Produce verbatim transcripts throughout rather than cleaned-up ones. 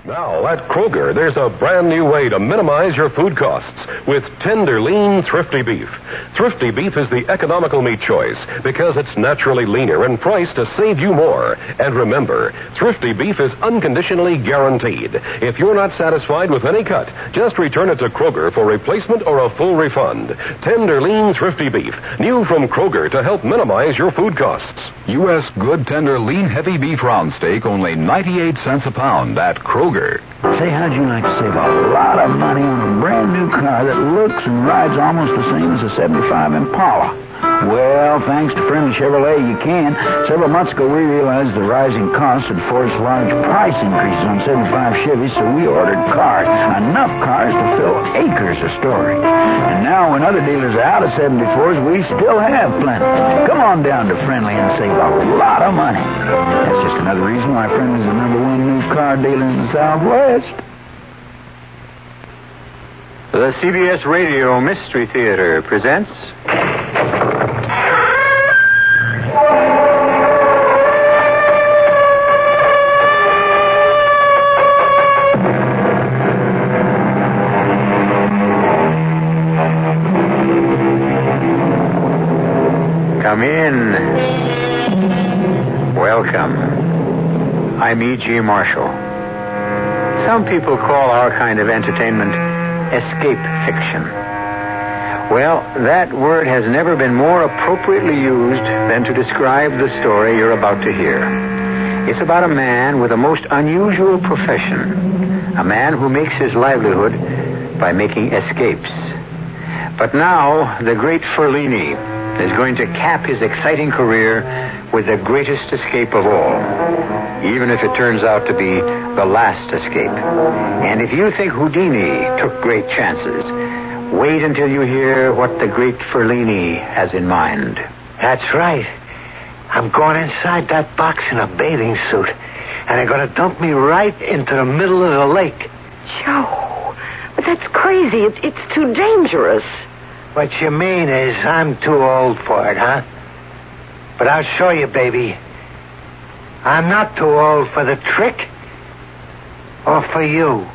Now, at Kroger, there's a brand new way to minimize your food costs with tender, lean, thrifty beef. Thrifty beef is the economical meat choice because it's naturally leaner and priced to save you more. And remember, thrifty beef is unconditionally guaranteed. If you're not satisfied with any cut, just return it to Kroger for replacement or a full refund. Tender, lean, thrifty beef. New from Kroger to help minimize your food costs. U S good, tender, lean, heavy beef round steak, only ninety-eight cents a pound at Kroger. Say, how'd you like to save a lot of money on a brand new car that looks and rides almost the same as a seventy-five Impala? Well, thanks to Friendly Chevrolet, you can. Several months ago, we realized the rising costs had forced large price increases on seventy-five Chevys, so we ordered cars. Enough cars to fill acres of storage. And now, when other dealers are out of seventy-fours, we still have plenty. Come on down to Friendly and save a lot of money. That's just another reason why Friendly's the number one new car dealer in the Southwest. The C B S Radio Mystery Theater presents... Come in. Welcome. I'm E G. Marshall. Some people call our kind of entertainment escape fiction. Well, that word has never been more appropriately used than to describe the story you're about to hear. It's about a man with a most unusual profession. A man who makes his livelihood by making escapes. But now, the great Ferlini is going to cap his exciting career with the greatest escape of all, even if it turns out to be the last escape. And if you think Houdini took great chances, wait until you hear what the great Ferlini has in mind. That's right. I'm going inside that box in a bathing suit, and they're going to dump me right into the middle of the lake. Joe, but that's crazy. It, it's too dangerous. What you mean is I'm too old for it, huh? But I'll show you, baby. I'm not too old for the trick. Or for you.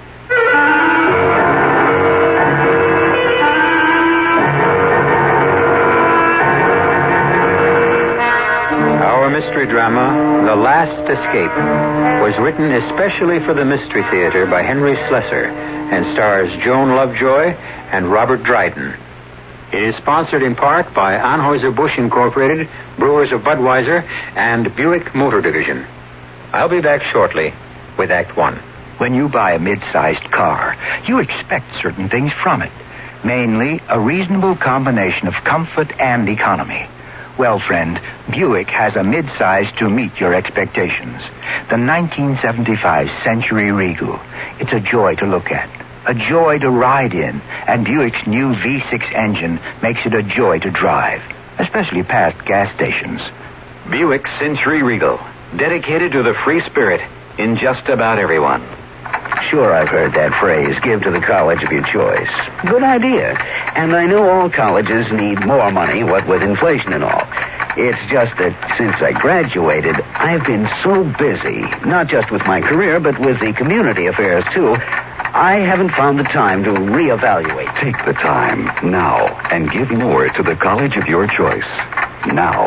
Our mystery drama, The Last Escape, was written especially for the Mystery Theater by Henry Slessor and stars Joan Lovejoy and Robert Dryden. It is sponsored in part by Anheuser-Busch Incorporated, Brewers of Budweiser, and Buick Motor Division. I'll be back shortly with Act One. When you buy a mid-sized car, you expect certain things from it. Mainly, a reasonable combination of comfort and economy. Well, friend, Buick has a mid-size to meet your expectations. The nineteen seventy-five Century Regal. It's a joy to look at. A joy to ride in, and Buick's new V six engine makes it a joy to drive, especially past gas stations. Buick Century Regal, dedicated to the free spirit in just about everyone. Sure, I've heard that phrase, give to the college of your choice. Good idea. And I know all colleges need more money, what with inflation and all. It's just that since I graduated, I've been so busy, not just with my career, but with the community affairs, too, I haven't found the time to reevaluate. Take the time now and give more to the college of your choice. Now.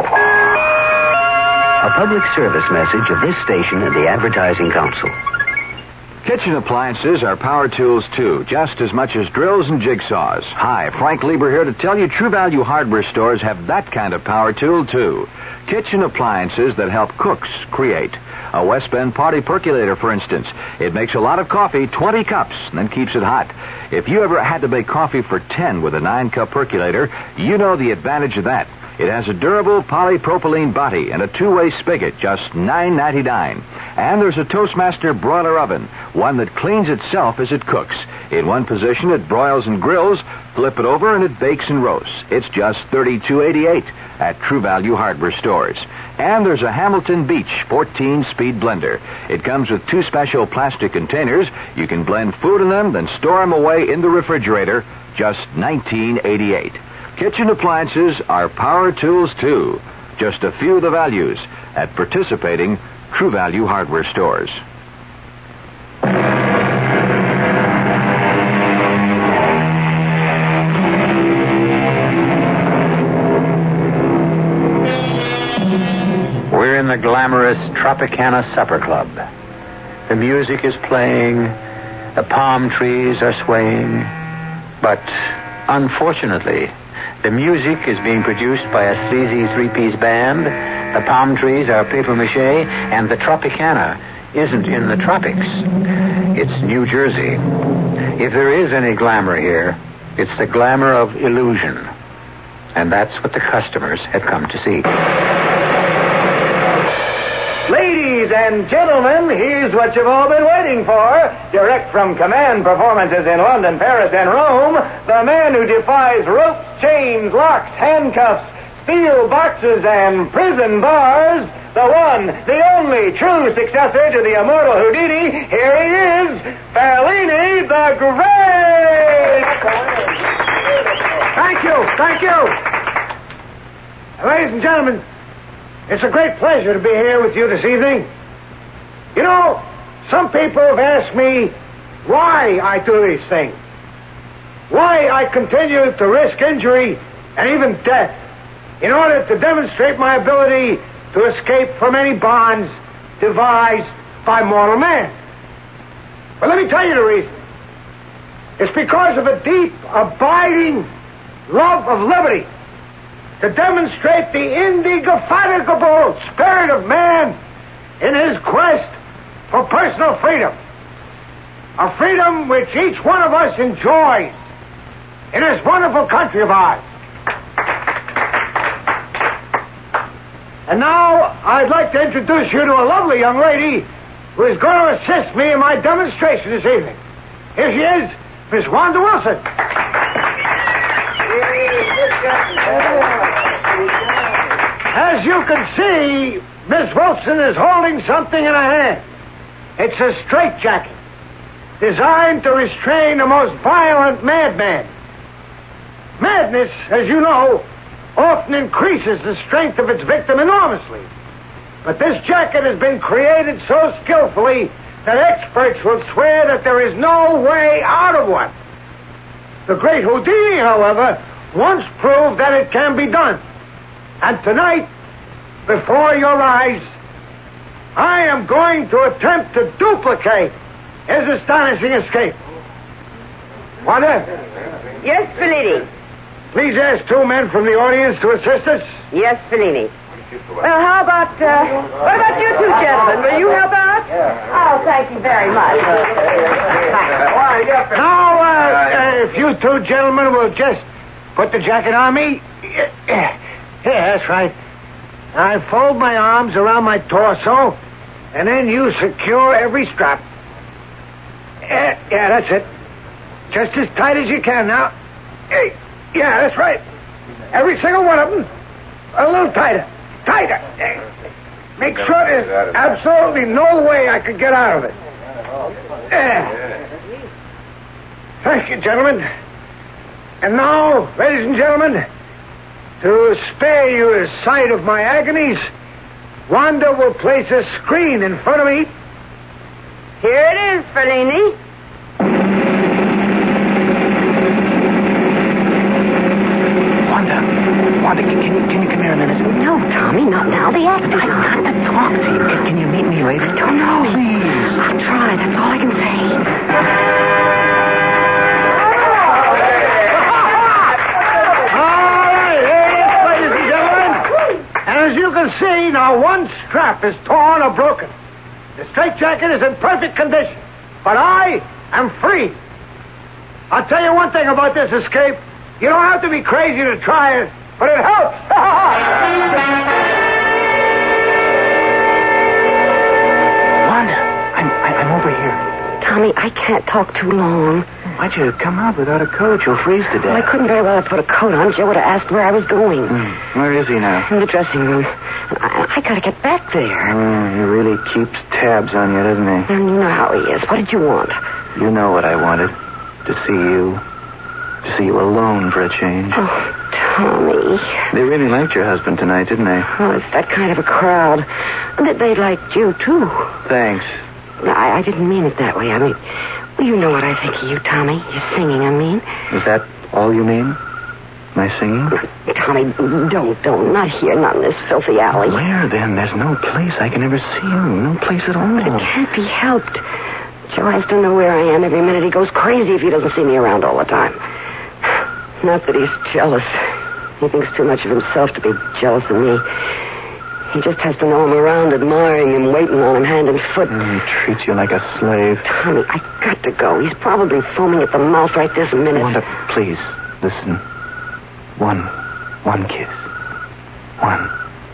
A public service message of this station and the Advertising Council. Kitchen appliances are power tools, too, just as much as drills and jigsaws. Hi, Frank Lieber here to tell you True Value hardware stores have that kind of power tool, too. Kitchen appliances that help cooks create. A West Bend party percolator, for instance. It makes a lot of coffee, twenty cups, and then keeps it hot. If you ever had to make coffee for ten with a nine-cup percolator, you know the advantage of that. It has a durable polypropylene body and a two-way spigot, just nine ninety-nine. And there's a Toastmaster broiler oven, one that cleans itself as it cooks. In one position, it broils and grills. Flip it over, and it bakes and roasts. It's just thirty-two eighty-eight at True Value hardware stores. And there's a Hamilton Beach fourteen-speed blender. It comes with two special plastic containers. You can blend food in them, then store them away in the refrigerator. Just nineteen eighty-eight. Kitchen appliances are power tools, too. Just a few of the values at participating True Value hardware stores. glamorous Tropicana Supper Club. The music is playing, the palm trees are swaying, but unfortunately, the music is being produced by a sleazy three-piece band, the palm trees are papier-mâché, and the Tropicana isn't in the tropics. It's New Jersey. If there is any glamour here, it's the glamour of illusion. And that's what the customers have come to see. Ladies and gentlemen, here's what you've all been waiting for. Direct from Command Performances in London, Paris, and Rome, the man who defies ropes, chains, locks, handcuffs, steel boxes, and prison bars, the one, the only true successor to the immortal Houdini. Here he is, Fellini the Great! Thank you, thank you. Ladies and gentlemen, it's a great pleasure to be here with you this evening. You know, some people have asked me why I do these things. Why I continue to risk injury and even death in order to demonstrate my ability to escape from any bonds devised by mortal man. But let me tell you the reason. It's because of a deep, abiding love of liberty, to demonstrate the indefatigable spirit of man in his quest for personal freedom. A freedom which each one of us enjoys in this wonderful country of ours. And now I'd like to introduce you to a lovely young lady who is going to assist me in my demonstration this evening. Here she is, Miss Wanda Wilson. As you can see, Miss Wilson is holding something in her hand. It's a straitjacket designed to restrain the most violent madman. Madness, as you know, often increases the strength of its victim enormously. But this jacket has been created so skillfully that experts will swear that there is no way out of one. The great Houdini, however, once proved that it can be done. And tonight, before your eyes, I am going to attempt to duplicate his astonishing escape. Wanda? Yes, Fellini. Please ask two men from the audience to assist us. Yes, Fellini. Well, how about, uh, what about you two gentlemen? Will you help out? Oh, thank you very much. Now, uh, if you two gentlemen will just put the jacket on me. Yeah, that's right. I fold my arms around my torso, and then you secure every strap. Yeah, yeah, that's it. Just as tight as you can now. Hey, yeah, that's right. Every single one of them. A little tighter. Tighter. Make sure there's absolutely no way I could get out of it. Yeah. Thank you, gentlemen. And now, ladies and gentlemen, to spare you the sight of my agonies, Wanda will place a screen in front of me. Here it is, Fellini. Wanda, Wanda, can you, can you come here a minute? No, Tommy, not now. The actor's on. I've got to talk to you. Can, can you meet me later? I don't know. Please. I'll try. That's all I can say. As you can see, now one strap is torn or broken. The straitjacket is in perfect condition, but I am free. I'll tell you one thing about this escape. You don't have to be crazy to try it, but it helps. Wanda, I'm, I, I'm over here. Tommy, I can't talk too long. Why'd you come out without a coat? You'll freeze to death. Well, I couldn't very well have put a coat on. Joe would have asked where I was going. Mm. Where is he now? In the dressing room. I, I gotta get back there. Oh, he really keeps tabs on you, doesn't he? And you know how he is. What did you want? You know what I wanted. To see you. To see you alone for a change. Oh, Tommy. They really liked your husband tonight, didn't they? Oh, it's that kind of a crowd. They, they liked you, too. Thanks. I, I didn't mean it that way. I mean, well, you know what I think of you, Tommy. Your singing, I mean. Is that all you mean? Nice singing? Tommy, don't, don't. Not here, not in this filthy alley. Where, then? There's no place I can ever see him. No place at all. But it can't be helped. Joe has to know where I am every minute. He goes crazy if he doesn't see me around all the time. Not that he's jealous. He thinks too much of himself to be jealous of me. He just has to know I'm around, admiring him, waiting on him hand and foot. Mm, he treats you like a slave. Tommy, I got to go. He's probably foaming at the mouth right this minute. Wanda, please, listen. One, one kiss. One.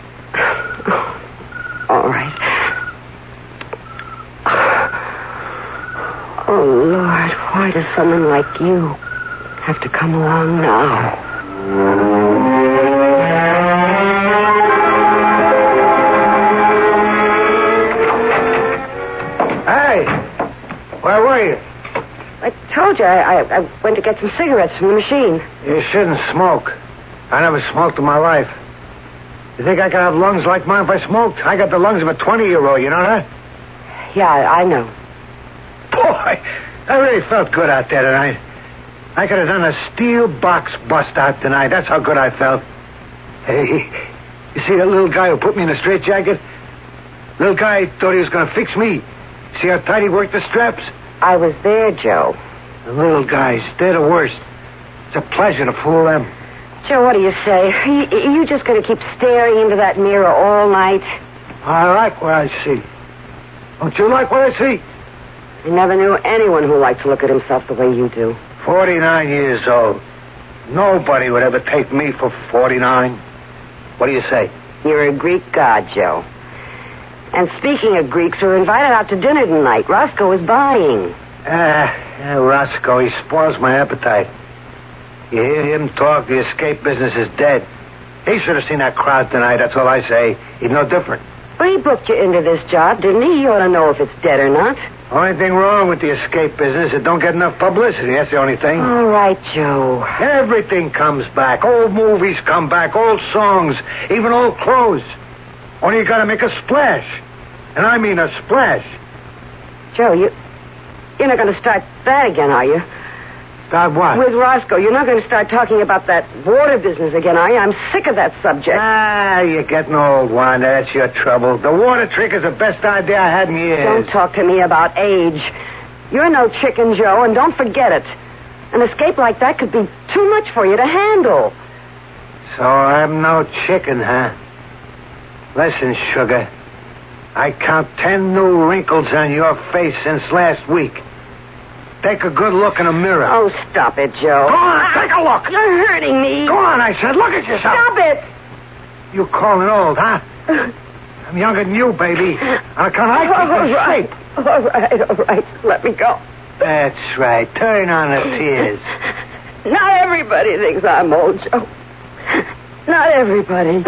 All right. Oh, Lord, why does someone like you have to come along now? Hey, where were you? I told you I, I, I went to get some cigarettes from the machine. You shouldn't smoke. I never smoked in my life. You think I could have lungs like mine if I smoked? I got the lungs of a twenty-year-old, you know that? Yeah, I, I know. Boy, I really felt good out there tonight. I could have done a steel box bust out tonight. That's how good I felt. Hey, you see that little guy who put me in a straitjacket? Little guy thought he was going to fix me. See how tight he worked the straps? I was there, Joe. The little guys, they're the worst. It's a pleasure to fool them. Joe, what do you say? Are you, are you just going to keep staring into that mirror all night? I like what I see. Don't you like what I see? I never knew anyone who liked to look at himself the way you do. forty-nine years old. Nobody would ever take me for forty-nine. What do you say? You're a Greek god, Joe. And speaking of Greeks, we're invited out to dinner tonight. Roscoe is buying. Ah, yeah, Roscoe, he spoils my appetite. You hear him talk, the escape business is dead. He should have seen that crowd tonight, that's all I say. He's no different. Well, he booked you into this job, didn't he? You ought to know if it's dead or not. Only thing wrong with the escape business, it don't get enough publicity. That's the only thing. All right, Joe. Everything comes back. Old movies come back, old songs, even old clothes. Only you gotta make a splash. And I mean a splash. Joe, you, you're not going to start that again, are you? Start what? With Roscoe. You're not going to start talking about that water business again, are you? I'm sick of that subject. Ah, you're getting old, Wanda. That's your trouble. The water trick is the best idea I had in years. Don't talk to me about age. You're no chicken, Joe, and don't forget it. An escape like that could be too much for you to handle. So I'm no chicken, huh? Listen, sugar. I count ten new wrinkles on your face since last week. Take a good look in the mirror. Oh, stop it, Joe. Go on, take a look. You're hurting me. Go on, I said. Look at yourself. Stop it. You calling old, huh? I'm younger than you, baby. On account I keep all in right. shape. All right, all right. Let me go. That's right. Turn on the tears. Not everybody thinks I'm old, Joe. Not everybody.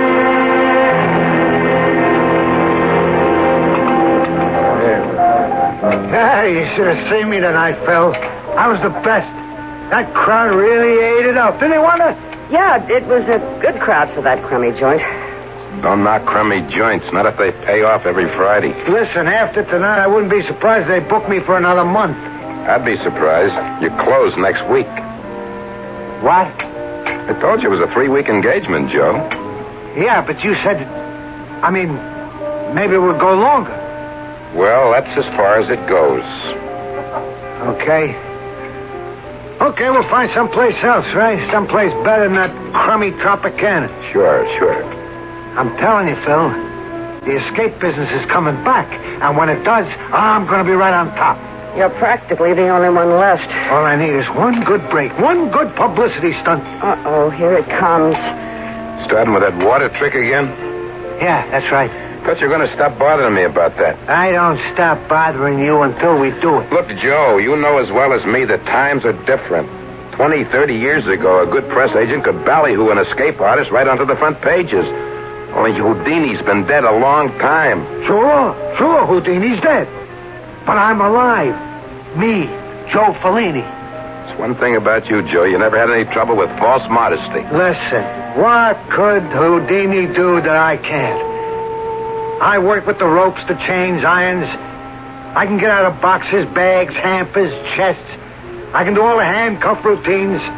Ah, you should have seen me tonight, Phil. I was the best. That crowd really ate it up. Didn't they, Wanda? Yeah, it was a good crowd for that crummy joint. Don't knock crummy joints, not if they pay off every Friday. Listen, after tonight, I wouldn't be surprised if they booked me for another month. I'd be surprised. You close next week. What? I told you it was a three-week engagement, Joe. Yeah, but you said... I mean, maybe it would go longer. Well, that's as far as it goes. Okay. Okay, we'll find someplace else, right? Someplace better than that crummy Tropicana. Sure, sure. I'm telling you, Phil, the escape business is coming back. And when it does, I'm going to be right on top. You're practically the only one left. All I need is one good break, one good publicity stunt. Uh-oh, here it comes. Starting with that water trick again? Yeah, that's right. Thought you were going to stop bothering me about that. I don't stop bothering you until we do it. Look, Joe, you know as well as me that times are different. Twenty, thirty years ago, a good press agent could ballyhoo an escape artist right onto the front pages. Only Houdini's been dead a long time. Sure, sure, Houdini's dead. But I'm alive. Me, Joe Fellini. It's one thing about you, Joe. You never had any trouble with false modesty. Listen, what could Houdini do that I can't? I work with the ropes, the chains, irons. I can get out of boxes, bags, hampers, chests. I can do all the handcuff routines.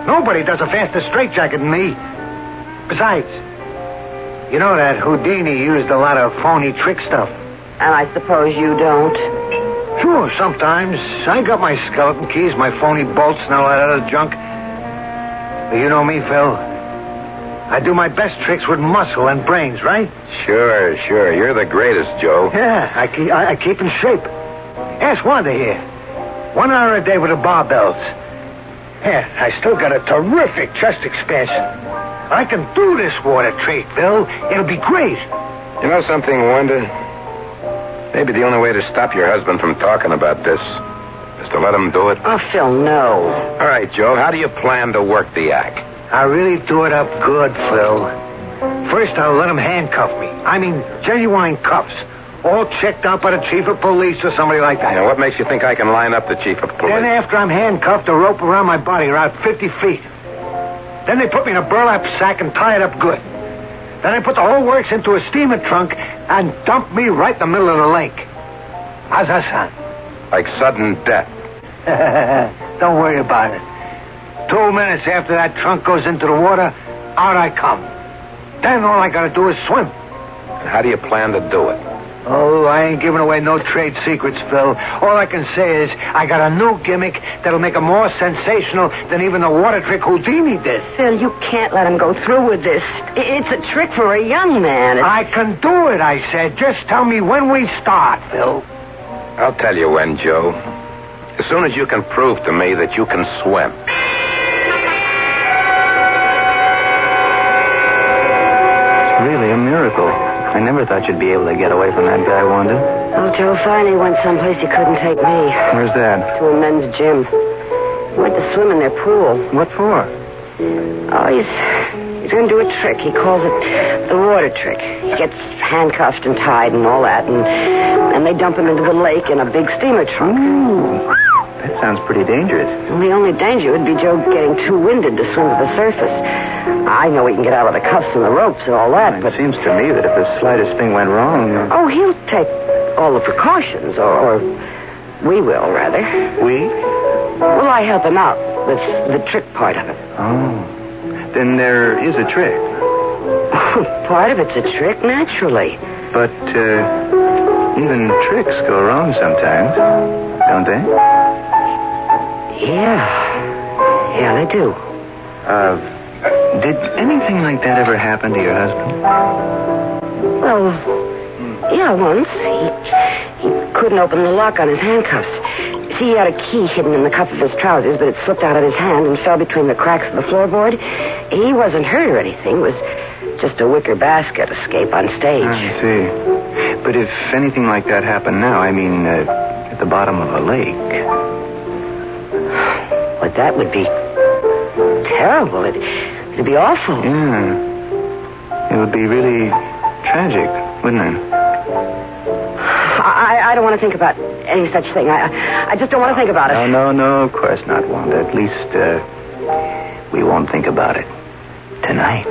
Nobody does a faster straitjacket than me. Besides, you know that Houdini used a lot of phony trick stuff. And I suppose you don't. Sure, sometimes. I got my skeleton keys, my phony bolts, and all that other junk. But you know me, Phil. I do my best tricks with muscle and brains, right? Sure, sure. You're the greatest, Joe. Yeah, I keep, I, I keep in shape. Ask Wanda here. One hour a day with the barbells. Yeah, I still got a terrific chest expansion. I can do this water trick, Phil. It'll be great. You know something, Wanda? Maybe the only way to stop your husband from talking about this is to let him do it. Oh, Phil, no. All right, Joe, how do you plan to work the act? I really do it up good, Phil. First, I'll let him handcuff me. I mean, genuine cuffs. All checked out by the chief of police or somebody like that. And what makes you think I can line up the chief of police? Then after I'm handcuffed, a rope around my body around fifty feet. Then they put me in a burlap sack and tie it up good. Then they put the whole works into a steamer trunk and dump me right in the middle of the lake. How's that sound? Like sudden death. Don't worry about it. Two minutes after that trunk goes into the water, out I come. Then all I gotta do is swim. And how do you plan to do it? Oh, I ain't giving away no trade secrets, Phil. All I can say is I got a new gimmick that'll make it more sensational than even the water trick Houdini did. Phil, you can't let him go through with this. It's a trick for a young man. It's... I can do it, I said. Just tell me when we start, Phil. I'll tell you when, Joe. As soon as you can prove to me that you can swim. It's really a miracle. I never thought you'd be able to get away from that guy, Wanda. Oh, Joe finally went someplace he couldn't take me. Where's that? To a men's gym. He went to swim in their pool. What for? Oh, he's he's going to do a trick. He calls it the water trick. He gets handcuffed and tied and all that, and and they dump him into the lake in a big steamer trunk. Ooh, that sounds pretty dangerous. Well, the only danger would be Joe getting too winded to swim to the surface. I know he can get out of the cuffs and the ropes and all that, well, but... It seems to me that if the slightest thing went wrong... Uh... Oh, he'll take all the precautions, or, or we will, rather. We? Well, I help him out with the trick part of it. Oh. Then there is a trick. Part of it's a trick, naturally. But, uh, even tricks go wrong sometimes, don't they? Yeah. Yeah, they do. Uh... Did anything like that ever happen to your husband? Well, yeah, once. He, he couldn't open the lock on his handcuffs. See, he had a key hidden in the cuff of his trousers, but it slipped out of his hand and fell between the cracks of the floorboard. He wasn't hurt or anything. It was just a wicker basket escape on stage. I see. But if anything like that happened now, I mean, uh, at the bottom of a lake... Well, that would be terrible. It, it'd be awful. Yeah. It would be really tragic, wouldn't it? I, I don't want to think about any such thing. I, I just don't want to think about it. No, no, no, of course not, Wanda. At least, uh, we won't think about it tonight.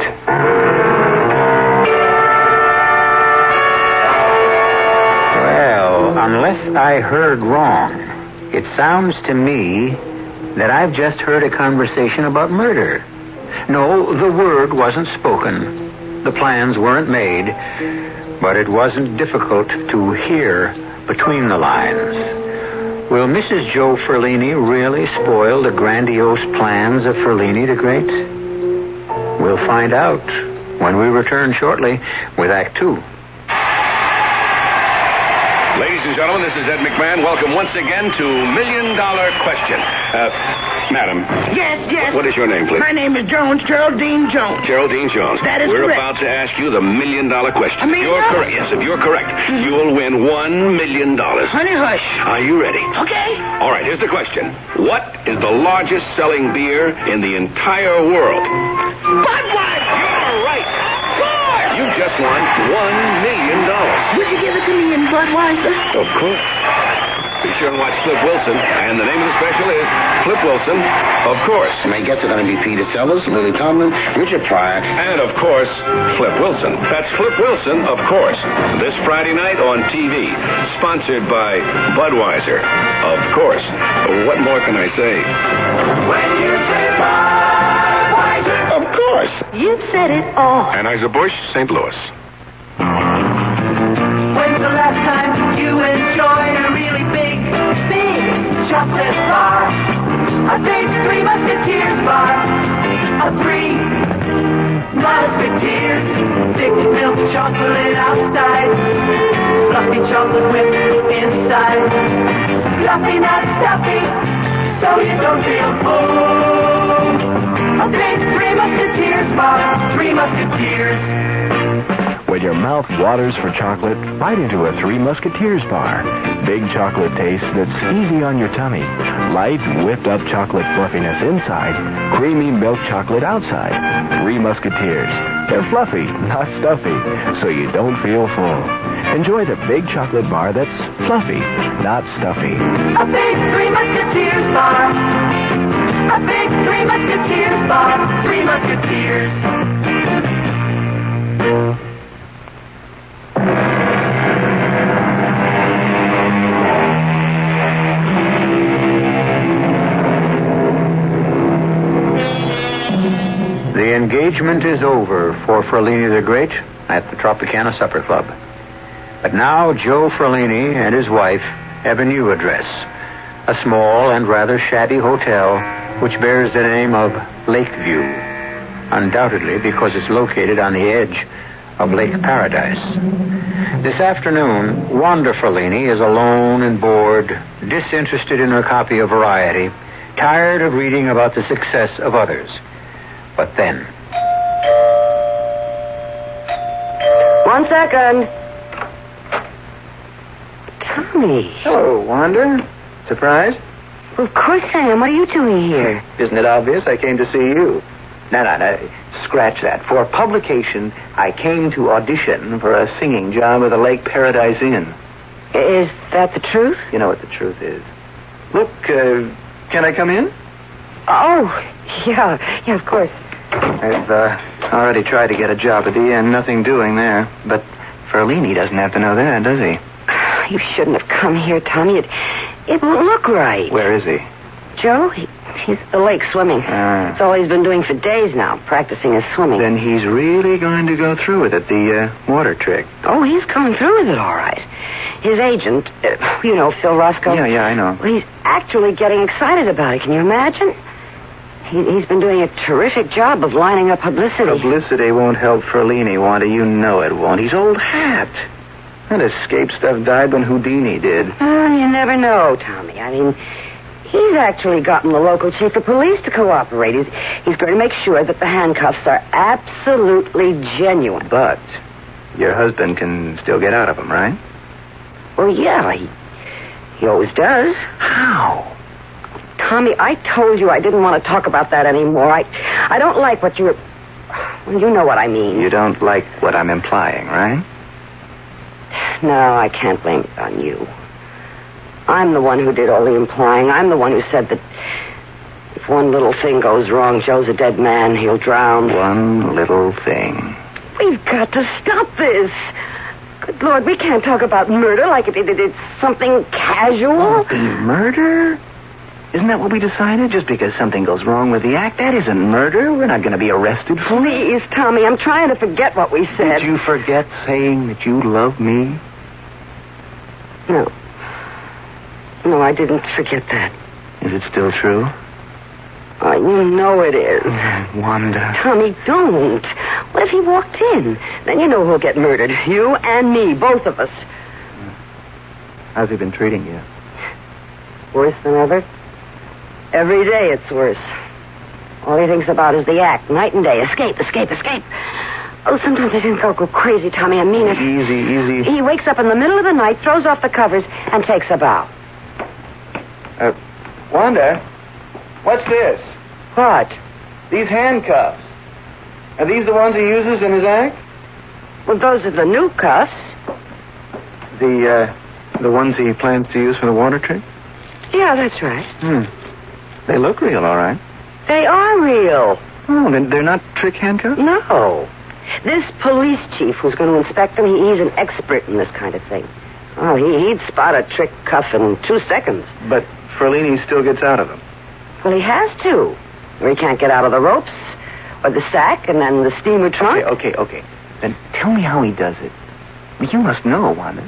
Well, unless I heard wrong, it sounds to me that I've just heard a conversation about murder. No, the word wasn't spoken. The plans weren't made. But it wasn't difficult to hear between the lines. Will Missus Joe Ferlini really spoil the grandiose plans of Ferlini the Great? We'll find out when we return shortly with Act Two. Ladies and gentlemen, this is Ed McMahon. Welcome once again to Million Dollar Question. Uh, madam. Yes, yes. What is your name, please? My name is Jones, Geraldine Jones. Geraldine Jones. That is We're correct. about to ask you the Million Dollar Question. A million if you're dollars? correct, yes, if you're correct, mm-hmm. you will win one million dollars. Honey hush. Are you ready? Okay. All right, here's the question. What is the largest selling beer in the entire world? Budweiser. You're right. Good. You just won one million dollars. Would you give it to me in Budweiser? Of course. Be sure and watch Flip Wilson. And the name of the special is Flip Wilson, of course. My guests are going to be Peter Sellers, Lily Tomlin, Richard Pryor. And, of course, Flip Wilson. That's Flip Wilson, of course. This Friday night on T V. Sponsored by Budweiser. Of course. What more can I say? When you say bye. course. You've said it all. Anheuser-Busch, Saint Louis. When's the last time you enjoyed a really big, big chocolate bar? A big Three Musketeers bar. A Three Musketeers. Thick milk chocolate outside. Fluffy chocolate whipped inside. Fluffy, not stuffy, so you don't feel full. A big Three Musketeers bar. Three Musketeers. When your mouth waters for chocolate, bite into a Three Musketeers bar. Big chocolate taste that's easy on your tummy. Light, whipped-up chocolate fluffiness inside. Creamy milk chocolate outside. Three Musketeers. They're fluffy, not stuffy, so you don't feel full. Enjoy the big chocolate bar that's fluffy, not stuffy. A big Three Musketeers bar. A big Three Musketeers bar. Three Musketeers. The engagement is over for Ferlini the Great at the Tropicana Supper Club. But now Joe Ferlini and his wife have a new address, a small and rather shabby hotel which bears the name of Lakeview, undoubtedly because it's located on the edge of Lake Paradise. This afternoon, Wanda Ferlini is alone and bored, disinterested in her copy of Variety, tired of reading about the success of others. But then... One second. Tommy. Hello, Wanda. Surprised? Well, of course I am. What are you doing here? Isn't it obvious? I came to see you. No, no, no. Scratch that. For publication, I came to audition for a singing job at the Lake Paradise Inn. Is that the truth? You know what the truth is. Look, uh, can I come in? Oh, yeah. Yeah, of course. I've uh, already tried to get a job at the inn. Nothing doing there. But Ferlini doesn't have to know that, does he? You shouldn't have come here, Tommy. It, it won't look right. Where is he? Joe? He, he's at the lake swimming. Ah. That's all he's been doing for days now, practicing his swimming. Then he's really going to go through with it, the uh, water trick. Oh, he's going through with it, all right. His agent, uh, you know, Phil Roscoe. Yeah, yeah, I know. Well, he's actually getting excited about it. Can you imagine? He, he's been doing a terrific job of lining up publicity. Publicity won't help Ferlini, Wanda. You know it won't. He's old hat. That escape stuff died when Houdini did. Oh, you never know, Tommy. I mean, he's actually gotten the local chief of police to cooperate. He's, he's going to make sure that the handcuffs are absolutely genuine. But your husband can still get out of them, right? Well, yeah, he, he always does. How? Tommy, I told you I didn't want to talk about that anymore. I, I don't like what you're... Well, you know what I mean. You don't like what I'm implying, right? No, I can't blame it on you. I'm the one who did all the implying. I'm the one who said that if one little thing goes wrong, Joe's a dead man. He'll drown. One little thing. We've got to stop this. Good Lord, we can't talk about murder like it, it, it, it's something casual. Murder? Isn't that what we decided? Just because something goes wrong with the act, that isn't murder. We're not going to be arrested for it. Please, Tommy, I'm trying to forget what we said. Did you forget saying that you love me? No. No, I didn't forget that. Is it still true? Oh, you know it is. Oh, Wanda. Tommy, don't. What if he walked in? Then you know who'll get murdered. You and me, both of us. How's he been treating you? Worse than ever. Every day it's worse. All he thinks about is the act, night and day. Escape, escape, escape. Oh, sometimes I think I'll go crazy, Tommy. I mean it. Easy, easy. He wakes up in the middle of the night, throws off the covers, and takes a bow. Uh, Wanda, what's this? What? These handcuffs. Are these the ones he uses in his act? Well, those are the new cuffs. The, uh, the ones he plans to use for the water trick? Yeah, that's right. Hmm. They look real, all right. They are real. Oh, then they're not trick handcuffs? No. This police chief who's going to inspect them, he, he's an expert in this kind of thing. Oh, he, he'd spot a trick cuff in two seconds. But Ferlini still gets out of them. Well, he has to. Or he can't get out of the ropes. Or the sack and then the steamer trunk. Okay, okay, okay. Then tell me how he does it. You must know, Wanda.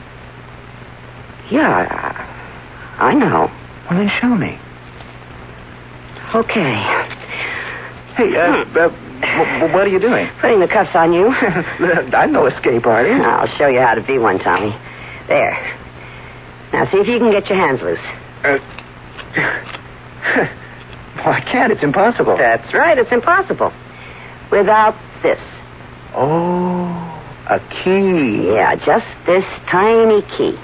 Yeah, I know. Well, then show me. Okay. Hey, uh, hmm. uh w- what are you doing? Putting the cuffs on you. I'm no escape artist. I'll show you how to be one, Tommy. There. Now, see if you can get your hands loose. Uh, well, I can't. It's impossible. That's right. It's impossible. Without this. Oh, a key. Yeah, just this tiny key.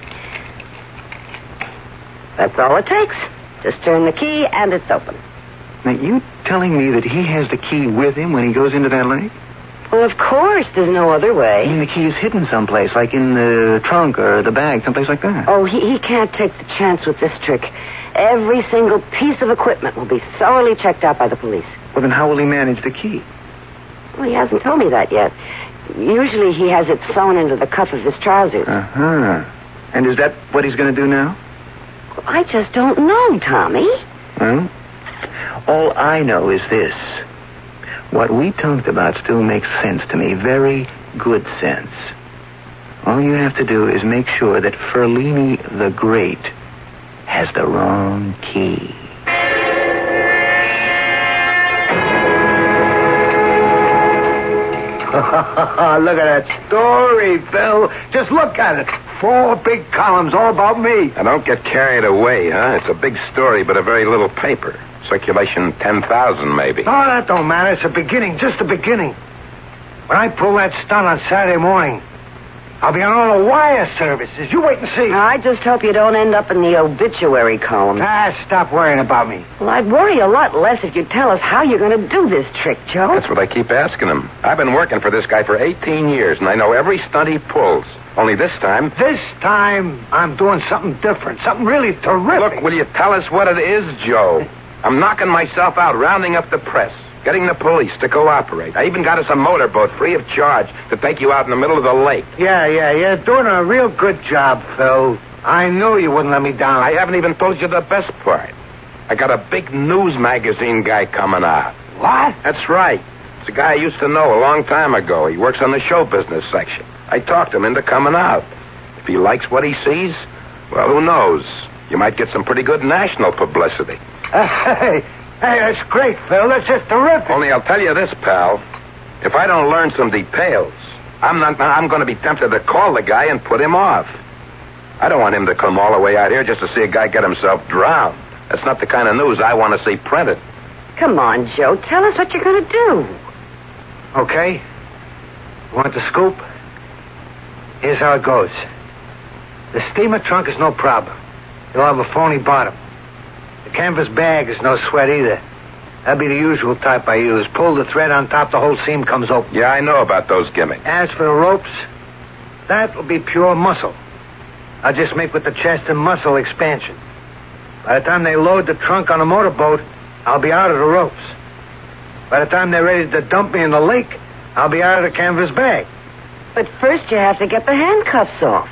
That's all it takes. Just turn the key and it's open. Now, you telling me that he has the key with him when he goes into that lake? Well, of course. There's no other way. I mean, the key is hidden someplace, like in the trunk or the bag, someplace like that. Oh, he, he can't take the chance with this trick. Every single piece of equipment will be thoroughly checked out by the police. Well, then how will he manage the key? Well, he hasn't told me that yet. Usually he has it sewn into the cuff of his trousers. Uh-huh. And is that what he's going to do now? Well, I just don't know, Tommy. Well, all I know is this. What we talked about still makes sense to me. Very good sense. All you have to do is make sure that Ferlini the Great has the wrong key. Look at that story, Phil. Just look at it. Four big columns all about me. Now, don't get carried away, huh? It's a big story, but a very little paper. Circulation ten thousand, maybe. Oh, that don't matter. It's a beginning, just a beginning. When I pull that stunt on Saturday morning, I'll be on all the wire services. You wait and see. I just hope you don't end up in the obituary column. Ah, stop worrying about me. Well, I'd worry a lot less if you'd tell us how you're going to do this trick, Joe. That's what I keep asking him. I've been working for this guy for eighteen years, and I know every stunt he pulls. Only this time... This time, I'm doing something different, something really terrific. Look, will you tell us what it is, Joe? I'm knocking myself out, rounding up the press, getting the police to cooperate. I even got us a motorboat free of charge to take you out in the middle of the lake. Yeah, yeah, you're doing a real good job, Phil. I knew you wouldn't let me down. I haven't even told you the best part. I got a big news magazine guy coming out. What? That's right. It's a guy I used to know a long time ago. He works on the show business section. I talked him into coming out. If he likes what he sees, well, who knows? You might get some pretty good national publicity. Hey, hey, that's great, Phil. That's just terrific. Only I'll tell you this, pal. If I don't learn some details, I'm not. I'm going to be tempted to call the guy and put him off. I don't want him to come all the way out here just to see a guy get himself drowned. That's not the kind of news I want to see printed. Come on, Joe. Tell us what you're going to do. Okay. You want the scoop? Here's how it goes. The steamer trunk is no problem. You'll have a phony bottom. The canvas bag is no sweat either. That'd be the usual type I use. Pull the thread on top, the whole seam comes open. Yeah, I know about those gimmicks. As for the ropes, that'll be pure muscle. I'll just make with the chest and muscle expansion. By the time they load the trunk on a motorboat, I'll be out of the ropes. By the time they're ready to dump me in the lake, I'll be out of the canvas bag. But first you have to get the handcuffs off.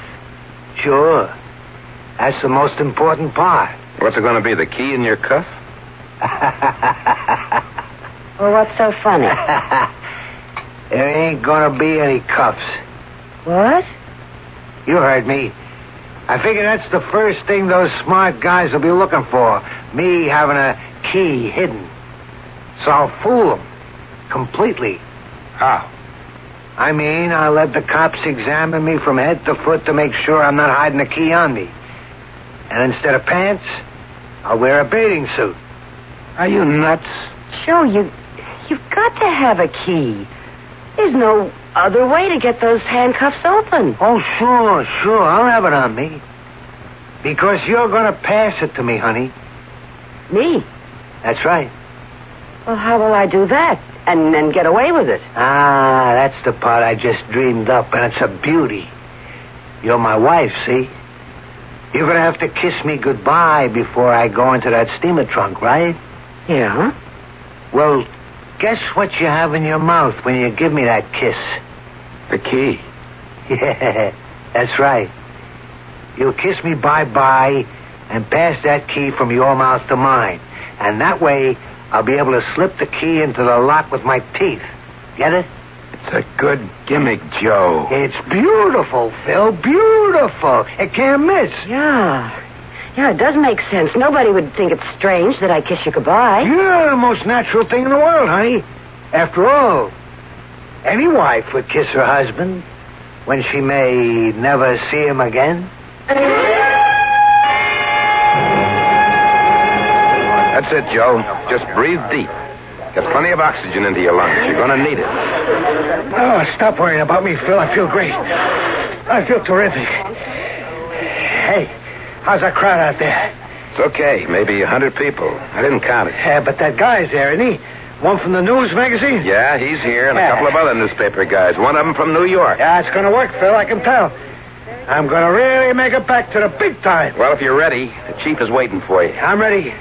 Sure. That's the most important part. What's it going to be, the key in your cuff? Well, what's so funny? There ain't going to be any cuffs. What? You heard me. I figure that's the first thing those smart guys will be looking for. Me having a key hidden. So I'll fool them. Completely. How? I mean, I'll let the cops examine me from head to foot to make sure I'm not hiding a key on me. And instead of pants, I'll wear a bathing suit. Are you nuts? Joe, you, you've got to have a key. There's no other way to get those handcuffs open. Oh, sure, sure. I'll have it on me. Because you're going to pass it to me, honey. Me? That's right. Well, how will I do that? And then get away with it? Ah, that's the part I just dreamed up, and it's a beauty. You're my wife, see? You're going to have to kiss me goodbye before I go into that steamer trunk, right? Yeah. Well, guess what you have in your mouth when you give me that kiss? The key. Yeah, that's right. You'll kiss me bye-bye and pass that key from your mouth to mine. And that way, I'll be able to slip the key into the lock with my teeth. Get it? It's a good gimmick, Joe. It's beautiful, Phil. Beautiful. It can't miss. Yeah. Yeah, it does make sense. Nobody would think it's strange that I kiss you goodbye. Yeah, the most natural thing in the world, honey. After all, any wife would kiss her husband when she may never see him again. That's it, Joe. Just breathe deep. Get plenty of oxygen into your lungs. You're going to need it. Oh, stop worrying about me, Phil. I feel great. I feel terrific. Hey, how's that crowd out there? It's okay. Maybe a hundred people. I didn't count it. Yeah, but that guy's there, isn't he? One from the news magazine? Yeah, he's here, and Yeah. a couple of other newspaper guys. One of them from New York. Yeah, it's going to work, Phil. I can tell. I'm going to really make it back to the big time. Well, if you're ready, the chief is waiting for you. I'm ready.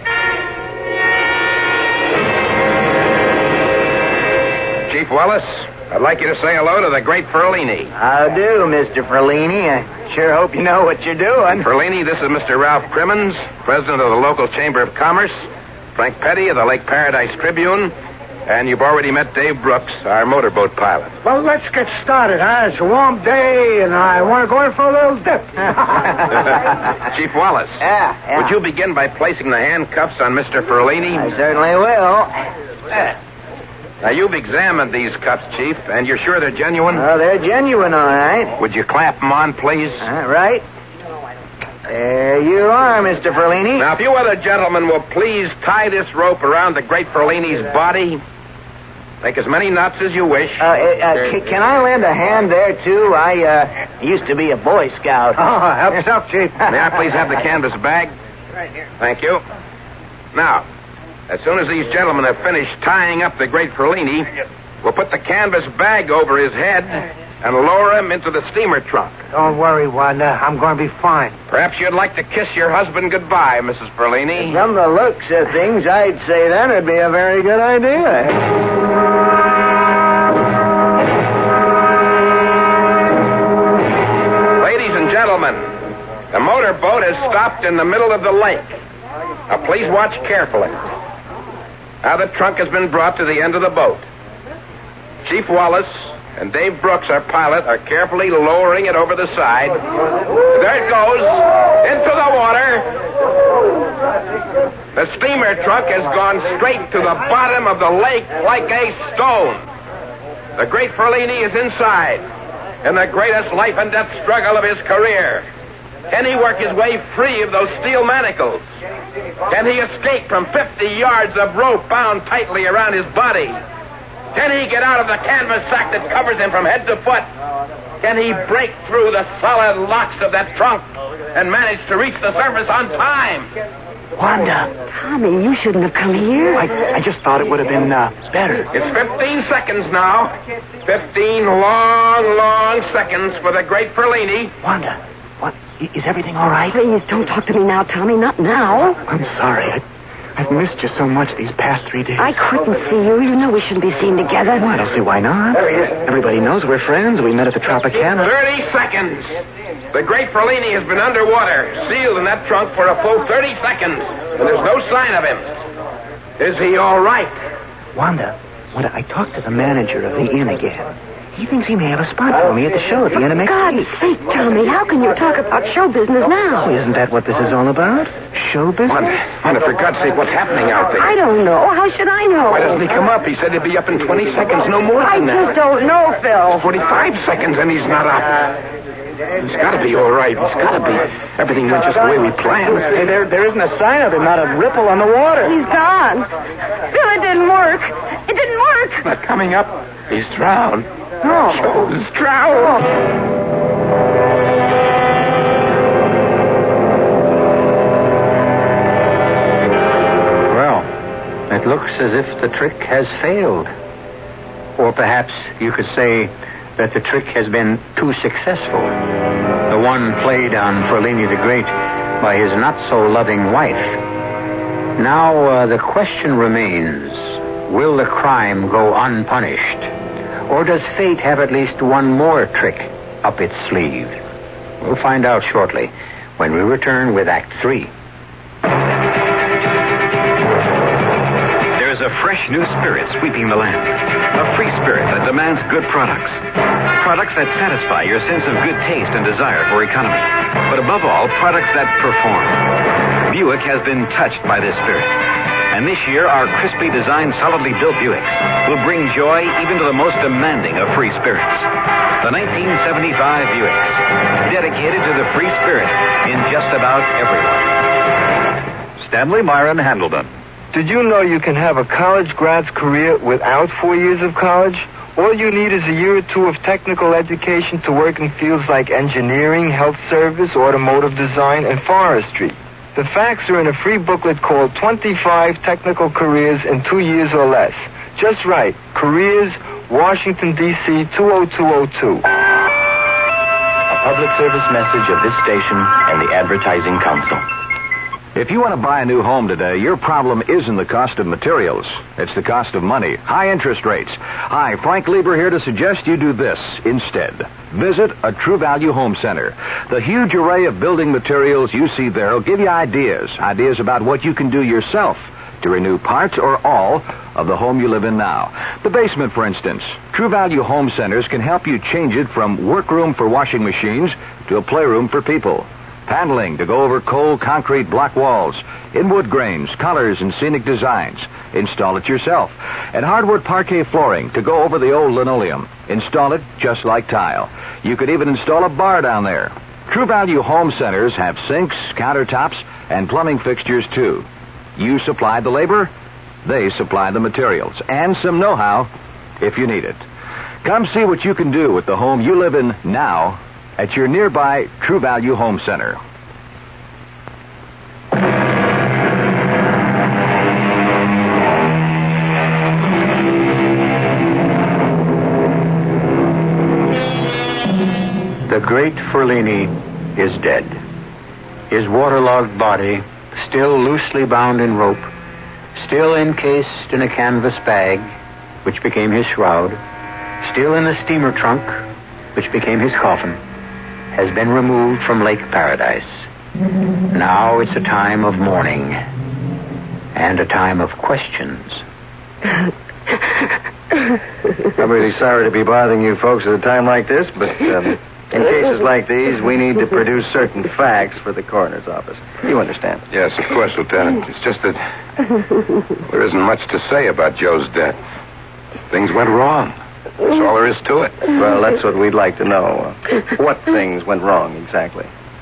Chief Wallace, I'd like you to say hello to the great Ferlini. How do, Mister Ferlini? I sure hope you know what you're doing. Ferlini, this is Mister Ralph Crimmins, president of the local Chamber of Commerce, Frank Petty of the Lake Paradise Tribune, and you've already met Dave Brooks, our motorboat pilot. Well, let's get started, huh? It's a warm day, and I want to go in for a little dip. Chief Wallace, Yeah, yeah. would you begin by placing the handcuffs on Mister Ferlini? I certainly will. Now, you've examined these cuffs, Chief, and you're sure they're genuine? Oh, they're genuine, all right. Would you clamp them on, please? All right. There you are, Mister Ferlini. Now, if you other gentlemen will please tie this rope around the great Ferlini's body. Make as many knots as you wish. Uh, uh, c- can I lend a hand there, too? I uh, used to be a Boy Scout. Oh, help yourself, Chief. May I please have the canvas bag? Right here. Thank you. Now, as soon as these gentlemen have finished tying up the great Ferlini, we'll put the canvas bag over his head and lower him into the steamer trunk. Don't worry, Wanda. I'm going to be fine. Perhaps you'd like to kiss your husband goodbye, Missus Ferlini. From the looks of things, I'd say that would be a very good idea. Ladies and gentlemen, the motorboat has stopped in the middle of the lake. Now, please watch carefully. Now the trunk has been brought to the end of the boat. Chief Wallace and Dave Brooks, our pilot, are carefully lowering it over the side. There it goes, into the water. The steamer trunk has gone straight to the bottom of the lake like a stone. The great Ferlini is inside, in the greatest life and death struggle of his career. Can he work his way free of those steel manacles? Can he escape from fifty yards of rope bound tightly around his body? Can he get out of the canvas sack that covers him from head to foot? Can he break through the solid locks of that trunk and manage to reach the surface on time? Wanda. Tommy, you shouldn't have come here. I, I just thought it would have been uh, better. It's fifteen seconds now. Fifteen long, long seconds for the great Ferlini. Wanda, what? Is everything all right? Please, don't talk to me now, Tommy. Not now. I'm sorry. I, I've missed you so much these past three days. I couldn't see you. You know we shouldn't be seen together. Well, I don't see why not. Everybody knows we're friends. We met at the Tropicana. Thirty seconds. The great Ferlini has been underwater, sealed in that trunk for a full thirty seconds, and there's no sign of him. Is he all right? Wanda, Wanda, I talked to the manager of the inn again. He thinks he may have a spot for me at the show at the end of next God's week. sake, Tommy, how can you talk about show business now? Oh, isn't that what this is all about? Show business? Wanda, Wanda, for God's sake, what's happening out there? I don't know. How should I know? Why doesn't he come up? He said he'd be up in twenty seconds, no more I than that. just don't know, Phil. forty-five seconds and he's not up. He's got to be all right. He's got to be. Everything went just the way we planned. Hey, there, there isn't a sign of him, not a ripple on the water. He's gone. Phil, it didn't work. It didn't work. Not coming up. He's drowned. No. Joe's drowned. Well, it looks as if the trick has failed. Or perhaps you could say that the trick has been too successful. The one played on Ferlini the Great by his not-so-loving wife. Now, uh, the question remains, will the crime go unpunished? Or does fate have at least one more trick up its sleeve? We'll find out shortly when we return with Act Three. There's fresh new spirit sweeping the land. A free spirit that demands good products. Products that satisfy your sense of good taste and desire for economy. But above all, products that perform. Buick has been touched by this spirit. And this year, our crisply designed, solidly built Buicks will bring joy even to the most demanding of free spirits. The nineteen seventy-five Buicks, dedicated to the free spirit in just about everyone. Stanley Myron Handleton. Did you know you can have a college grad's career without four years of college? All you need is a year or two of technical education to work in fields like engineering, health service, automotive design, and forestry. The facts are in a free booklet called twenty-five Technical Careers in Two Years or Less. Just right. Careers, Washington, D C two oh two oh two. A public service message of this station and the Advertising Council. If you want to buy a new home today, your problem isn't the cost of materials. It's the cost of money. High interest rates. Hi, Frank Lieber here to suggest you do this instead. Visit a True Value Home Center. The huge array of building materials you see there will give you ideas. Ideas about what you can do yourself to renew parts or all of the home you live in now. The basement, for instance. True Value Home Centers can help you change it from workroom for washing machines to a playroom for people. Paneling to go over cold concrete block walls, in wood grains, colors, and scenic designs. Install it yourself. And hardwood parquet flooring to go over the old linoleum. Install it just like tile. You could even install a bar down there. True Value Home Centers have sinks, countertops, and plumbing fixtures, too. You supply the labor, they supply the materials, and some know-how if you need it. Come see what you can do with the home you live in now at your nearby True Value Home Center. The great Ferlini is dead. His waterlogged body, still loosely bound in rope, still encased in a canvas bag, which became his shroud, still in the steamer trunk, which became his coffin, has been removed from Lake Paradise. Now it's a time of mourning and a time of questions. I'm really sorry to be bothering you folks at a time like this, but um, in cases like these, we need to produce certain facts for the coroner's office. You understand? Yes, of course, Lieutenant. It's just that there isn't much to say about Joe's death. Things went wrong. That's all there is to it. Well, that's what we'd like to know. Uh, what things went wrong, exactly?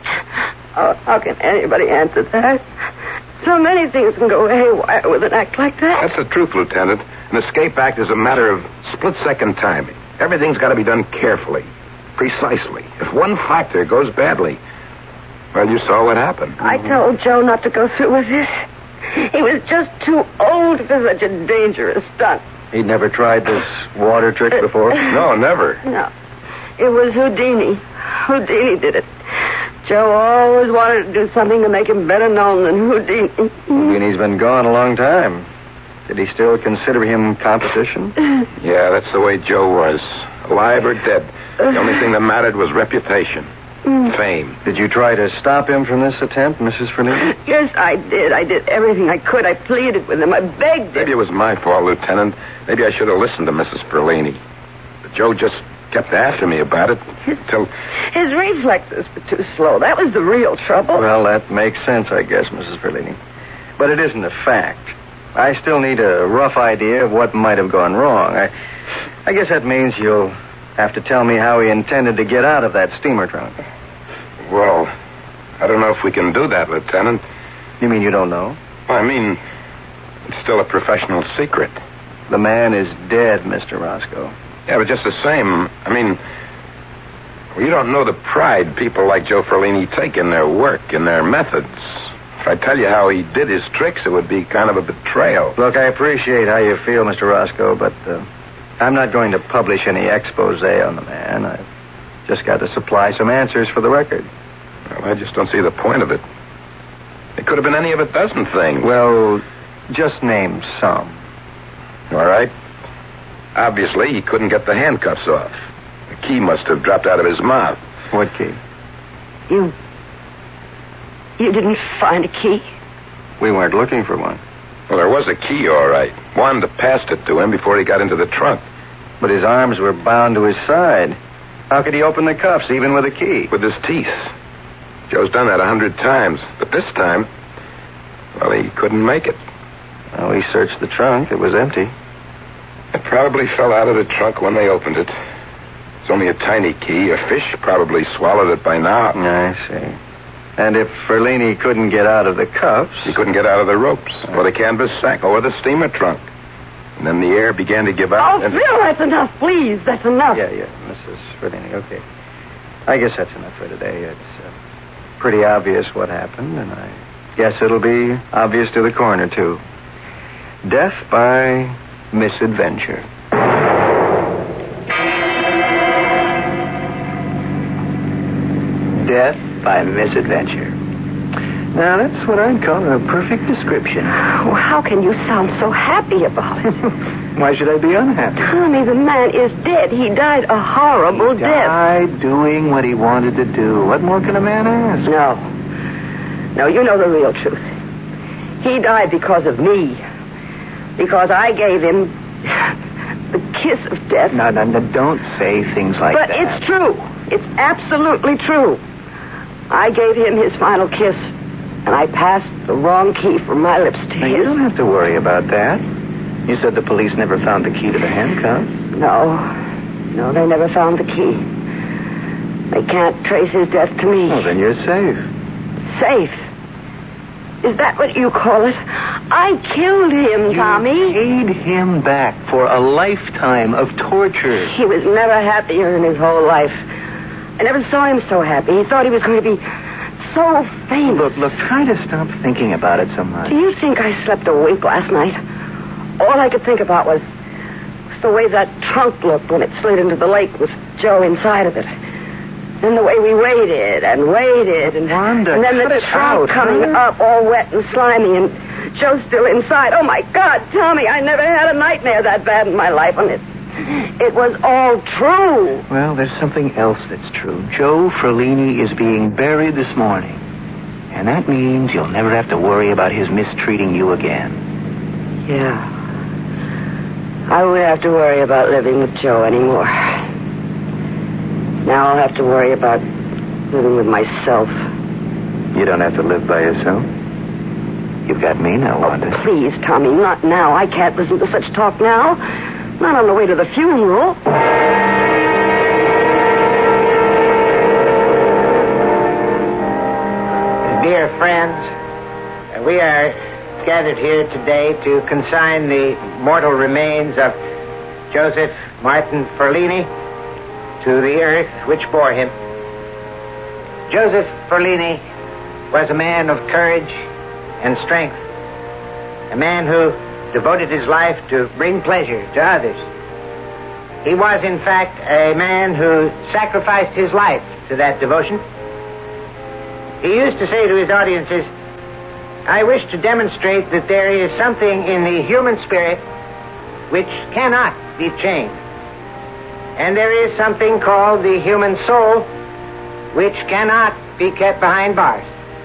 Oh, how can anybody answer that? So many things can go haywire with an act like that. That's the truth, Lieutenant. An escape act is a matter of split-second timing. Everything's got to be done carefully, precisely. If one factor goes badly, well, you saw what happened. I told Joe not to go through with this. He was just too old for such a dangerous stunt. He'd never tried this water trick before? No, never. No. It was Houdini. Houdini did it. Joe always wanted to do something to make him better known than Houdini. Houdini's been gone a long time. Did he still consider him competition? Yeah, that's the way Joe was. Alive or dead. The only thing that mattered was reputation. Fame. Did you try to stop him from this attempt, Missus Ferlini? Yes, I did. I did everything I could. I pleaded with him. I begged him. Maybe it was my fault, Lieutenant. Maybe I should have listened to Missus Ferlini. But Joe just kept after me about it until... His reflexes were too slow. That was the real trouble. Well, that makes sense, I guess, Missus Ferlini. But it isn't a fact. I still need a rough idea of what might have gone wrong. I, I guess that means you'll have to tell me how he intended to get out of that steamer trunk. Well, I don't know if we can do that, Lieutenant. You mean you don't know? Well, I mean, it's still a professional secret. The man is dead, Mister Roscoe. Yeah, but just the same, I mean, well, you don't know the pride people like Joe Ferlini take in their work, in their methods. If I tell you how he did his tricks, it would be kind of a betrayal. Look, I appreciate how you feel, Mister Roscoe, but uh, I'm not going to publish any expose on the man. I've just got to supply some answers for the record. Well, I just don't see the point of it. It could have been any of a dozen things. Well, just name some. All right. Obviously, he couldn't get the handcuffs off. The key must have dropped out of his mouth. What key? You... You didn't find a key? We weren't looking for one. Well, there was a key, all right. Wanda passed it to him before he got into the trunk. But his arms were bound to his side. How could he open the cuffs, even with a key? With his teeth. Joe's done that a hundred times. But this time, well, he couldn't make it. Well, we searched the trunk. It was empty. It probably fell out of the trunk when they opened it. It's only a tiny key. A fish probably swallowed it by now. I see. And if Ferlini couldn't get out of the cuffs... He couldn't get out of the ropes, or the canvas sack, or the steamer trunk. And then the air began to give out. Oh, and... Phil, that's enough, please. That's enough. Yeah, yeah, Missus Ferlini, okay. I guess that's enough for today. It's uh, pretty obvious what happened, and I guess it'll be obvious to the coroner, too. Death by misadventure. Death by misadventure. Now, that's what I'd call a perfect description. Well, how can you sound so happy about it? Why should I be unhappy? Tommy, the man is dead. He died a horrible he death. Died doing what he wanted to do. What more can a man ask? No. No, you know the real truth. He died because of me. Because I gave him the kiss of death. No, no, no, don't say things like but that. But it's true. It's absolutely true. I gave him his final kiss, and I passed the wrong key from my lips to now, his. You don't have to worry about that. You said the police never found the key to the handcuffs. No. No, they never found the key. They can't trace his death to me. Well, then you're safe. Safe? Is that what you call it? I killed him, you Tommy. You paid him back for a lifetime of torture. He was never happier in his whole life. I never saw him so happy. He thought he was going to be so famous. Look, look, try to stop thinking about it so much. Do you think I slept a wink last night? All I could think about was, was the way that trunk looked when it slid into the lake with Joe inside of it. And the way we waited and waited. And, Wanda, and then the trunk out, coming huh? up all wet and slimy and Joe still inside. Oh, my God, Tommy, I never had a nightmare that bad in my life. And it, it was all true. Well, there's something else that's true. Joe Ferlini is being buried this morning. And that means you'll never have to worry about his mistreating you again. Yeah. I won't have to worry about living with Joe anymore. Now I'll have to worry about living with myself. You don't have to live by yourself. You've got me now, Wanda. Oh, please, Tommy, not now. I can't listen to such talk now. Not on the way to the funeral. Dear friends, we are gathered here today to consign the mortal remains of Joseph Martin Ferlini to the earth which bore him. Joseph Ferlini was a man of courage and strength, a man who devoted his life to bring pleasure to others. He was, in fact, a man who sacrificed his life to that devotion. He used to say to his audiences, I wish to demonstrate that there is something in the human spirit which cannot be chained. And there is something called the human soul which cannot be kept behind bars.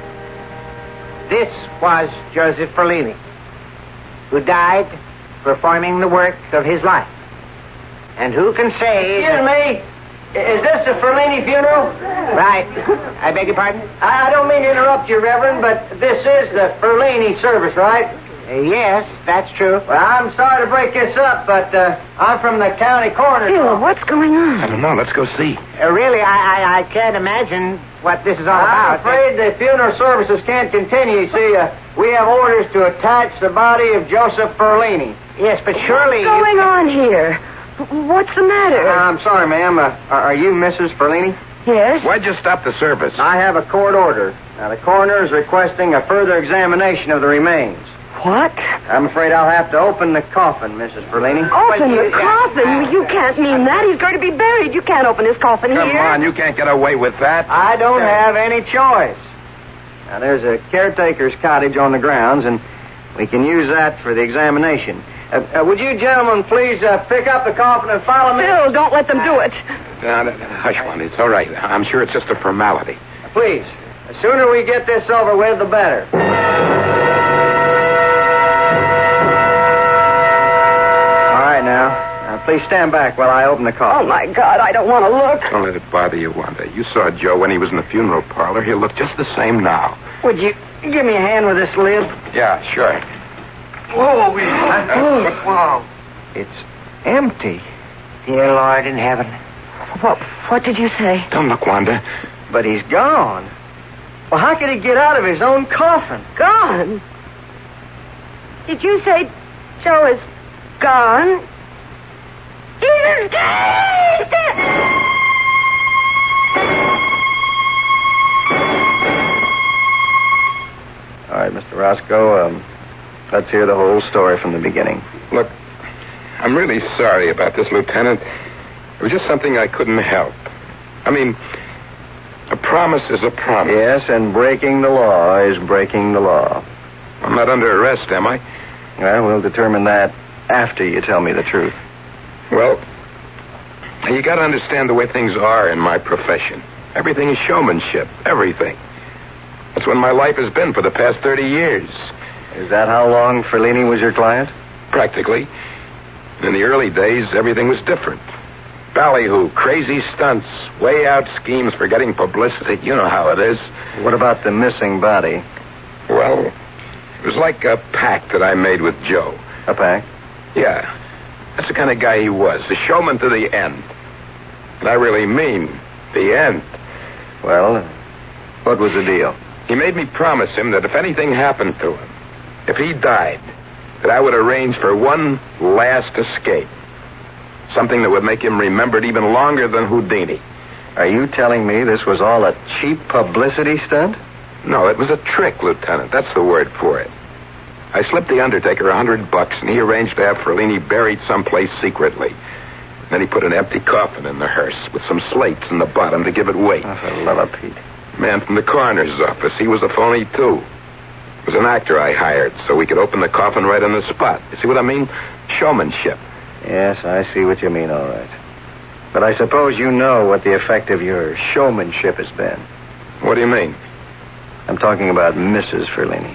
This was Joseph Ferlini, who died performing the work of his life. And who can say... Excuse me? Is this the Ferlini funeral? Right. I beg your pardon? I, I don't mean to interrupt you, Reverend, but this is the Ferlini service, right? Uh, yes, that's true. Well, I'm sorry to break this up, but uh, I'm from the county coroner's Phil, office. what's going on? I don't know. Let's go see. Uh, really, I, I, I can't imagine what this is all I'm about. afraid the funeral services can't continue. You see, uh, we have orders to attach the body of Joseph Ferlini. Yes, but surely... What's going on here? What's the matter? Uh, I'm sorry, ma'am. Uh, are, are you Missus Ferlini? Yes? Why'd you stop the service? I have a court order. Now, the coroner is requesting a further examination of the remains. What? I'm afraid I'll have to open the coffin, Missus Ferlini. Open you- the coffin? You can't mean that. He's going to be buried. You can't open his coffin Come here. on, you can't get away with that. I don't have any choice. Now, there's a caretaker's cottage on the grounds, and we can use that for the examination. Uh, uh, would you gentlemen please uh, pick up the coffin and follow me? Phil, don't let them do it. Now, hush, Wanda. It's all right. I'm sure it's just a formality. Please. The sooner we get this over with, the better. Please stand back while I open the coffin. Oh, my God, I don't want to look. Don't let it bother you, Wanda. You saw Joe when he was in the funeral parlor. He'll look just the same now. Would you give me a hand with this lid? Yeah, sure. Whoa, uh, whoa. It's empty. Dear Lord in heaven. What, what did you say? Don't look, Wanda. But he's gone. Well, how could he get out of his own coffin? Gone? Did you say Joe is gone? Jesus Christ! All right, Mister Roscoe, um, let's hear the whole story from the beginning. Look, I'm really sorry about this, Lieutenant. It was just something I couldn't help. I mean, a promise is a promise. Yes, and breaking the law is breaking the law. I'm not under arrest, am I? Well, we'll determine that after you tell me the truth. Well, you got to understand the way things are in my profession. Everything is showmanship. Everything. That's what my life has been for the past thirty years. Is that how long Ferlini was your client? Practically. In the early days, everything was different. Ballyhoo, crazy stunts, way out schemes for getting publicity. You know how it is. What about the missing body? Well, it was like a pact that I made with Joe. A pact? Yeah. That's the kind of guy he was. A showman to the end. And I really mean the end. Well, what was the deal? He made me promise him that if anything happened to him, if he died, that I would arrange for one last escape. Something that would make him remembered even longer than Houdini. Are you telling me this was all a cheap publicity stunt? No, it was a trick, Lieutenant. That's the word for it. I slipped the undertaker a hundred bucks, and he arranged to have Ferlini buried someplace secretly. Then he put an empty coffin in the hearse with some slates in the bottom to give it weight. Oh, for love of Pete. Man from the coroner's office. He was a phony, too. It was an actor I hired so we could open the coffin right on the spot. You see what I mean? Showmanship. Yes, I see what you mean, all right. But I suppose you know what the effect of your showmanship has been. What do you mean? I'm talking about Missus Ferlini.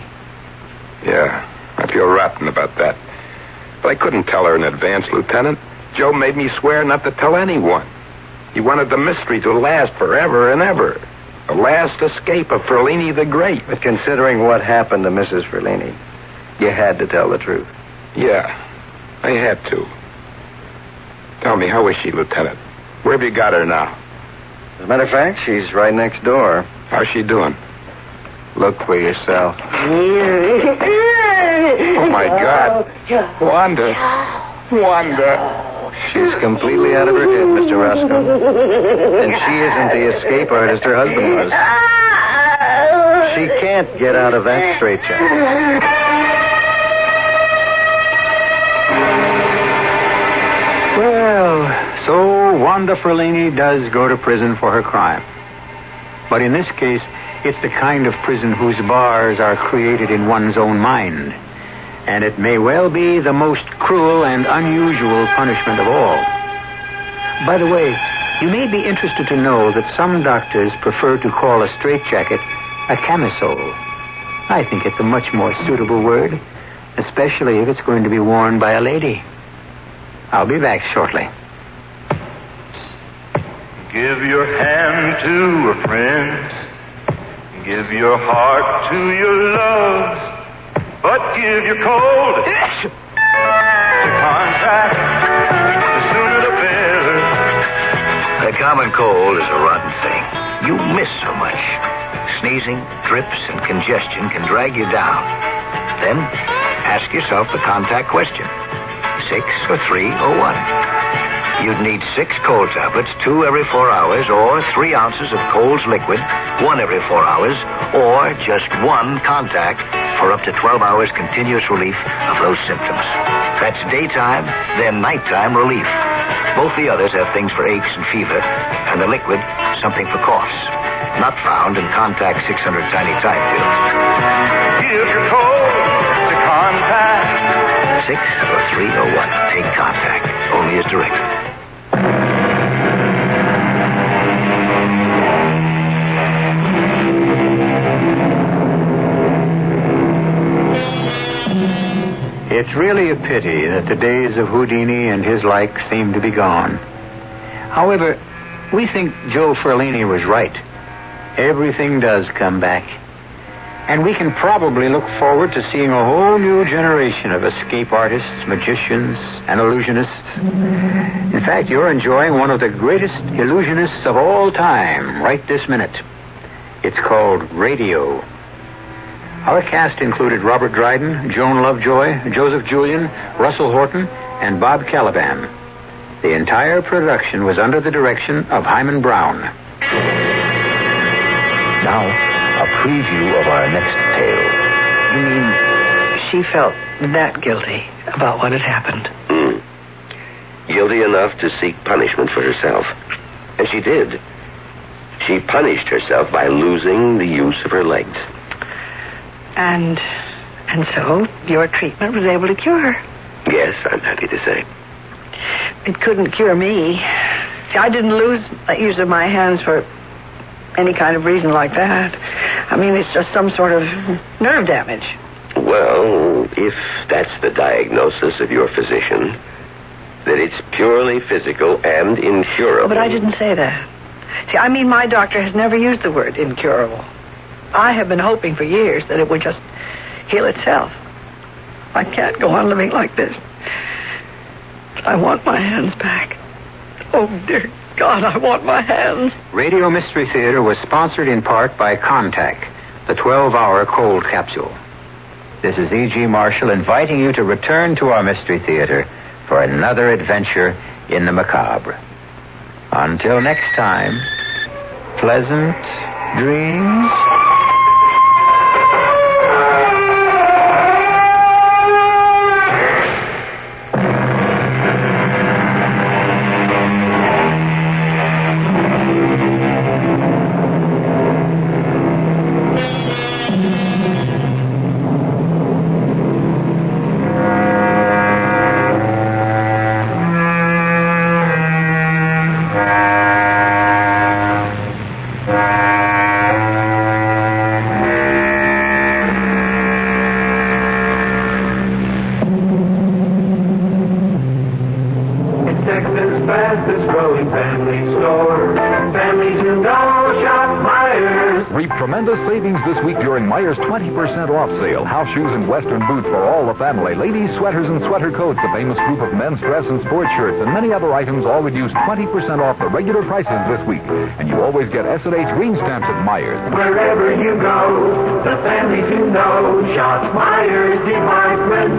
Yeah, I feel rotten about that. But I couldn't tell her in advance, Lieutenant. Joe made me swear not to tell anyone. He wanted the mystery to last forever and ever. The last escape of Ferlini the Great. But considering what happened to Missus Ferlini, you had to tell the truth. Yeah, I had to. Tell me, how is she, Lieutenant? Where have you got her now? As a matter of fact, she's right next door. How's she doing? Look for yourself. Oh, my God. Wanda. Wanda. She's completely out of her head, Mister Roscoe. And she isn't the escape artist her husband was. She can't get out of that straitjacket. Well, so Wanda Ferlini does go to prison for her crime. But in this case, it's the kind of prison whose bars are created in one's own mind. And it may well be the most cruel and unusual punishment of all. By the way, you may be interested to know that some doctors prefer to call a straitjacket a camisole. I think it's a much more suitable word, especially if it's going to be worn by a lady. I'll be back shortly. Give your hand to a friend. Give your heart to your loves. But give your cold to contact. The sooner the better. The common cold is a rotten thing. You miss so much. Sneezing, drips, and congestion can drag you down. Then ask yourself the contact question. Six or three or one. You'd need six cold tablets, two every four hours, or three ounces of Cold's liquid, one every four hours, or just one contact for up to twelve hours continuous relief of those symptoms. That's daytime, then nighttime relief. Both the others have things for aches and fever, and the liquid, something for coughs. Not found in Contact six hundred Tiny Time pills. Give your cold to contact. Six or three or one. Take Contact. Only as directed. It's really a pity that the days of Houdini and his like seem to be gone. However, we think Joe Ferlini was right. Everything does come back. And we can probably look forward to seeing a whole new generation of escape artists, magicians, and illusionists. In fact, you're enjoying one of the greatest illusionists of all time right this minute. It's called radio. Our cast included Robert Dryden, Joan Lovejoy, Joseph Julian, Russell Horton, and Bob Caliban. The entire production was under the direction of Hyman Brown. Now, a preview of our next tale. You mean she felt that guilty about what had happened? Mm. Guilty enough to seek punishment for herself. And she did. She punished herself by losing the use of her legs. And and so your treatment was able to cure her. Yes, I'm happy to say. It couldn't cure me. See, I didn't lose the use of my hands for any kind of reason like that. I mean, it's just some sort of nerve damage. Well, if that's the diagnosis of your physician, that it's purely physical and incurable. But I didn't say that. See, I mean, my doctor has never used the word incurable. I have been hoping for years that it would just heal itself. I can't go on living like this. I want my hands back. Oh, dear God, I want my hands. Radio Mystery Theater was sponsored in part by Contact, the twelve-hour cold capsule. This is E G. Marshall inviting you to return to our Mystery Theater for another adventure in the macabre. Until next time, pleasant dreams. Tremendous savings this week during Meijer's twenty percent off sale. House shoes and Western boots for all the family. Ladies' sweaters and sweater coats, a famous group of men's dress and sports shirts, and many other items all reduced twenty percent off the regular prices this week. And you always get S and H green stamps at Meijer's. Wherever you go, the families you know shop Meijer's Department